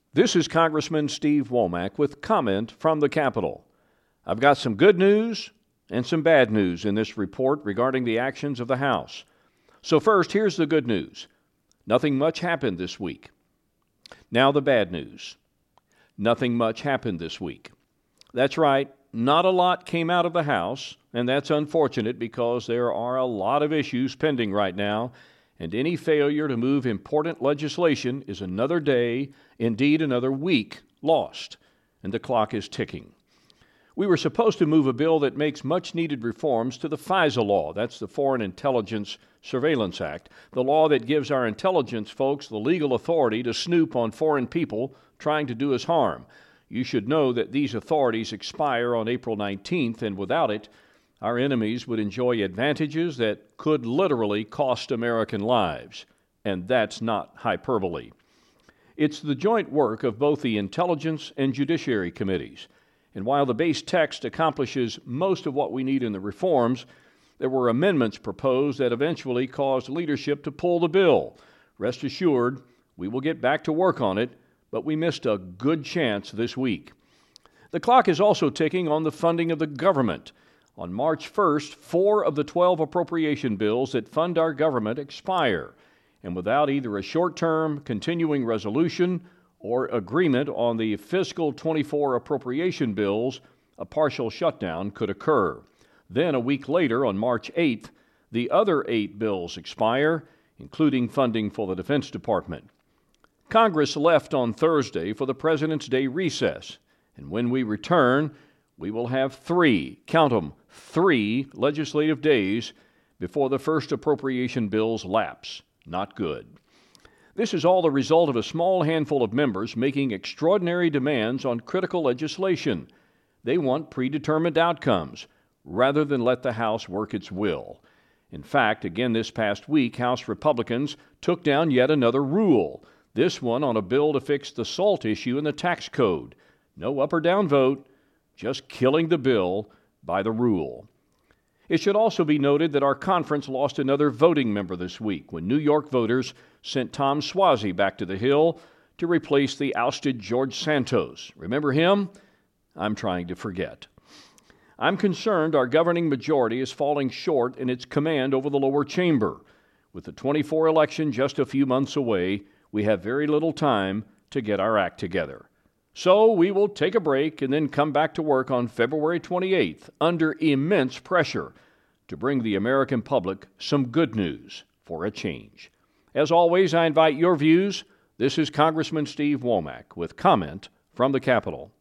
This is Congressman Steve Womack with comment from the Capitol. I've got some good news and some bad news in this report regarding the actions of the House. So first, here's the good news. Nothing much happened this week. Now the bad news. Nothing much happened this week. That's right, not a lot came out of the House, and that's unfortunate because there are a lot of issues pending right now, and any failure to move important legislation is another day, indeed another week, lost, and the clock is ticking. We were supposed to move a bill that makes much-needed reforms to the FISA law. That's the Foreign Intelligence Surveillance Act, the law that gives our intelligence folks the legal authority to snoop on foreign people trying to do us harm. You should know that these authorities expire on April 19th, and without it, our enemies would enjoy advantages that could literally cost American lives. And that's not hyperbole. It's the joint work of both the Intelligence and Judiciary Committees. And while the base text accomplishes most of what we need in the reforms, there were amendments proposed that eventually caused leadership to pull the bill. Rest assured, we will get back to work on it, but we missed a good chance this week. The clock is also ticking on the funding of the government. On March 1st, 4 of the 12 appropriation bills that fund our government expire, and without either a short-term continuing resolution or agreement on the fiscal 24 appropriation bills, a partial shutdown could occur. Then, a week later, on March 8th, the other 8 bills expire, including funding for the Defense Department. Congress left on Thursday for the President's Day recess, and when we return, we will have 3, count them, 3 legislative days before the first appropriation bills lapse. Not good. This is all the result of a small handful of members making extraordinary demands on critical legislation. They want predetermined outcomes rather than let the House work its will. In fact, again this past week, House Republicans took down yet another rule, this one on a bill to fix the SALT issue in the tax code. No up or down vote, just killing the bill by the rule. It should also be noted that our conference lost another voting member this week when New York voters sent Tom Suozzi back to the Hill to replace the ousted George Santos. Remember him? I'm trying to forget. I'm concerned our governing majority is falling short in its command over the lower chamber. With the 24 election just a few months away, we have very little time to get our act together. So we will take a break and then come back to work on February 28th under immense pressure to bring the American public some good news for a change. As always, I invite your views. This is Congressman Steve Womack with comment from the Capitol.